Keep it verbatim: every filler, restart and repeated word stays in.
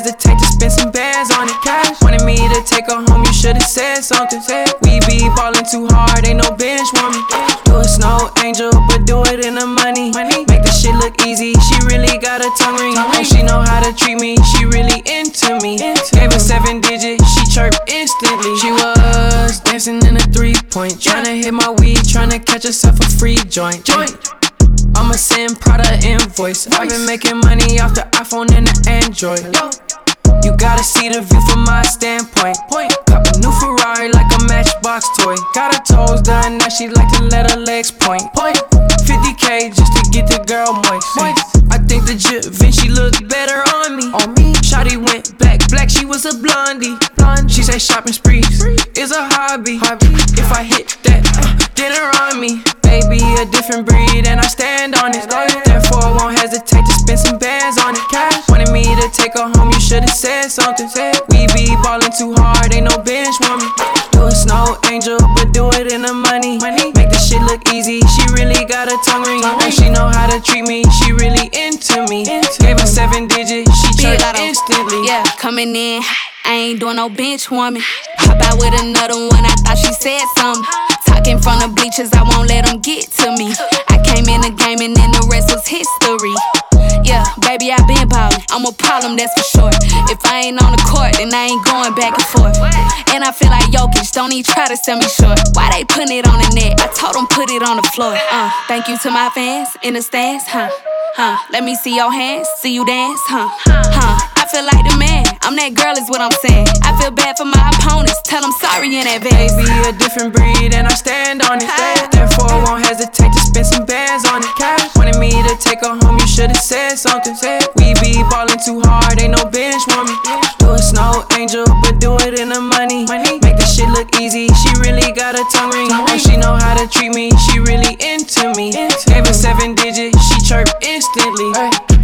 hesitate to spend some bands on it. Cash wanted me to take her home, you should've said something. We be ballin' too hard, ain't no bench woman. Do a snow angel, but do it in the money. Make the shit look easy, she really got a tongue ring. Oh, she know how to treat me, she really into me. Gave her seven digits, she chirped instantly. She was dancing in a three-point, tryna hit my weed, tryna catch herself a free joint. Joint. I'ma send Prada invoice. I've been making money off the iPhone and the Android. You gotta see the view from my standpoint. Cop a new Ferrari like a Matchbox toy. Got her toes done, now she like to let her legs point. fifty K just to get the girl moist. I think the Da Vinci look better on me. Shawty went black, black, she was a blondie. She say shopping sprees is a hobby. If I hit that, uh, dinner on me. Baby, a different breed and I stand on it. Therefore, I won't hesitate to spend some bands on it. Cash wanted me to take her home, you should've said something. We be ballin' too hard, ain't no bench woman. Do a snow angel, but do it in the money. Make the shit look easy, she really got a tongue ring. And she know how to treat me, she really into me. Gave her seven digits, she chirped instantly. Yeah, coming in, I ain't doing no bench woman. Hop out with another one, I thought she said something. Talking from the bleachers, I won't let them get to me. I came in the game and then the rest was history. Yeah, baby, I been ballin', I'm a problem, that's for sure. If I ain't on the court, then I ain't going back and forth. And I feel like Jokic, don't even try to sell me short. Why they putting it on the net? I told them put it on the floor. Uh, thank you to my fans in the stands, huh? Huh? Let me see your hands, see you dance, huh? Huh? I feel like the man, I'm that girl is what I'm saying. I feel bad for my opponents, tell them sorry in advance. Baby, a different breed and I stand on it. Therefore, I won't hesitate to spend some bands on it. Cash wanted me to take her home, you should've said something. We be ballin' too hard, ain't no bench woman. Do a snow angel, but do it in the money. Make the shit look easy, she really got a tongue ring. And she know how to treat me, she really into me. Gave her seven digits, she chirped instantly.